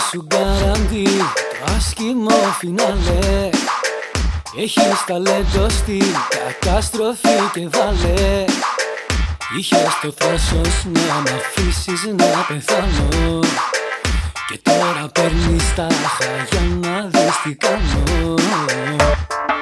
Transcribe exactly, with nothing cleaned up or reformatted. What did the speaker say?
σου γκαραντί το άσχημο φινάλε. Έχεις ταλέντο στη καταστροφή και βάλε. Είχες το θράσος να μ' αφήσεις να πεθάνω και τώρα παίρνεις τα χαγιά να δεις τι κάνω.